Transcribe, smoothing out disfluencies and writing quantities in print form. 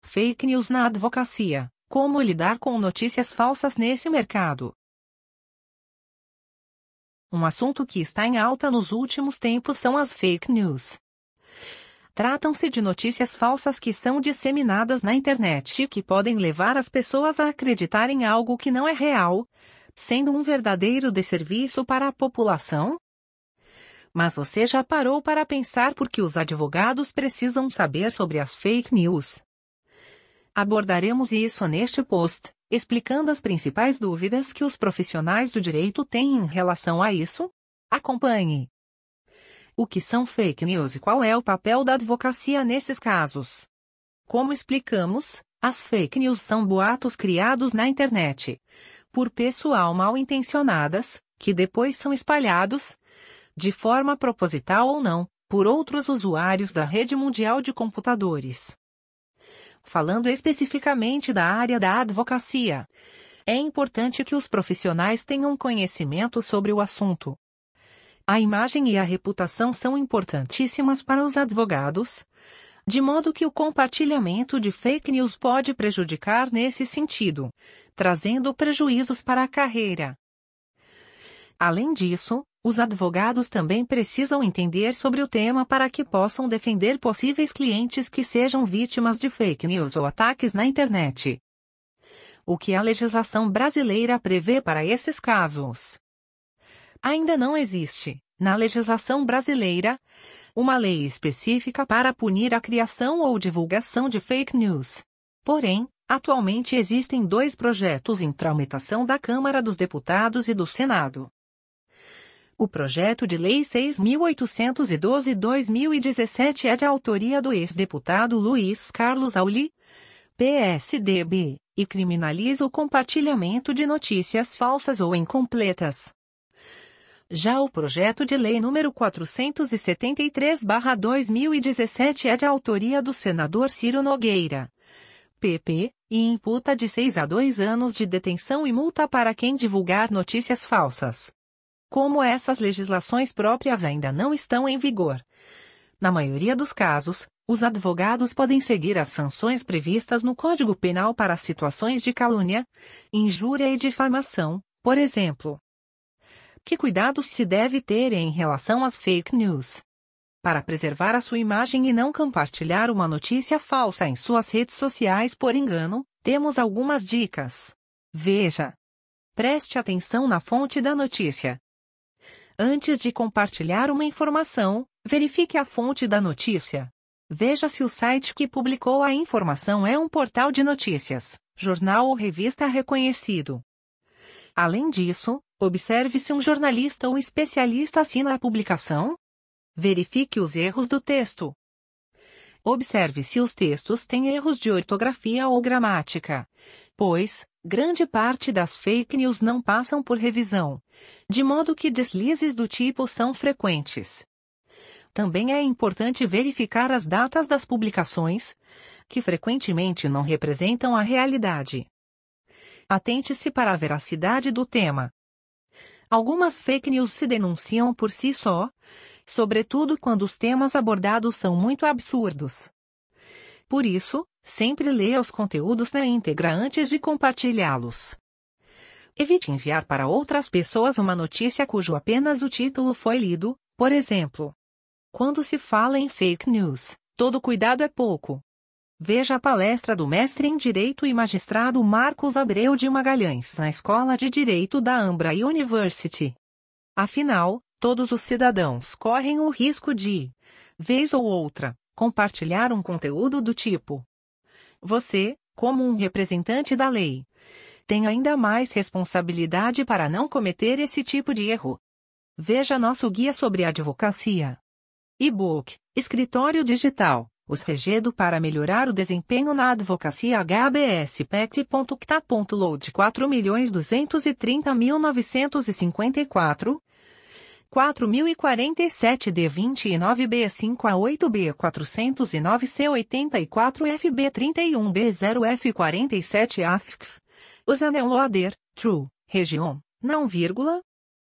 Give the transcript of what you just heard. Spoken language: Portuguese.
Fake news na advocacia. Como lidar com notícias falsas nesse mercado? Um assunto que está em alta nos últimos tempos são as fake news. Tratam-se de notícias falsas que são disseminadas na internet e que podem levar as pessoas a acreditar em algo que não é real, sendo um verdadeiro desserviço para a população. Mas você já parou para pensar por que os advogados precisam saber sobre as fake news? Abordaremos isso neste post, explicando as principais dúvidas que os profissionais do direito têm em relação a isso. Acompanhe! O que são fake news e qual é o papel da advocacia nesses casos? Como explicamos, as fake news são boatos criados na internet por pessoal mal intencionadas, que depois são espalhados, de forma proposital ou não, por outros usuários da rede mundial de computadores. Falando especificamente da área da advocacia, é importante que os profissionais tenham conhecimento sobre o assunto. A imagem e a reputação são importantíssimas para os advogados, de modo que o compartilhamento de fake news pode prejudicar nesse sentido, trazendo prejuízos para a carreira. Além disso, os advogados também precisam entender sobre o tema para que possam defender possíveis clientes que sejam vítimas de fake news ou ataques na internet. O que a legislação brasileira prevê para esses casos? Ainda não existe, na legislação brasileira, uma lei específica para punir a criação ou divulgação de fake news. Porém, atualmente existem 2 projetos em tramitação da Câmara dos Deputados e do Senado. O projeto de Lei 6.812/2017 é de autoria do ex-deputado Luiz Carlos Auli, PSDB, e criminaliza o compartilhamento de notícias falsas ou incompletas. Já o projeto de lei número 473/2017 é de autoria do senador Ciro Nogueira, PP, e imputa de 6 a 2 anos de detenção e multa para quem divulgar notícias falsas. Como essas legislações próprias ainda não estão em vigor, na maioria dos casos, os advogados podem seguir as sanções previstas no Código Penal para situações de calúnia, injúria e difamação, por exemplo. Que cuidados se deve ter em relação às fake news? Para preservar a sua imagem e não compartilhar uma notícia falsa em suas redes sociais por engano, temos algumas dicas. Veja. Preste atenção na fonte da notícia. Antes de compartilhar uma informação, verifique a fonte da notícia. Veja se o site que publicou a informação é um portal de notícias, jornal ou revista reconhecido. Além disso, observe se um jornalista ou especialista assina a publicação. Verifique os erros do texto. Observe se os textos têm erros de ortografia ou gramática, pois, grande parte das fake news não passam por revisão, de modo que deslizes do tipo são frequentes. Também é importante verificar as datas das publicações, que frequentemente não representam a realidade. Atente-se para a veracidade do tema. Algumas fake news se denunciam por si só, sobretudo quando os temas abordados são muito absurdos. Por isso, sempre leia os conteúdos na íntegra antes de compartilhá-los. Evite enviar para outras pessoas uma notícia cujo apenas o título foi lido, por exemplo. Quando se fala em fake news, todo cuidado é pouco. Veja a palestra do mestre em Direito e magistrado Marcos Abreu de Magalhães na Escola de Direito da Ambra University. Afinal, todos os cidadãos correm o risco de, vez ou outra, compartilhar um conteúdo do tipo. Você, como um representante da lei, tem ainda mais responsabilidade para não cometer esse tipo de erro. Veja nosso guia sobre advocacia. E-book, Escritório Digital, os Regedo para melhorar o desempenho na advocacia hbspect.cta.load 4.230.954 4047 D29B5 a 8B 409 C84 FB 31B0 F47 AFCF. Usanel Loader, True, Região, não vírgula,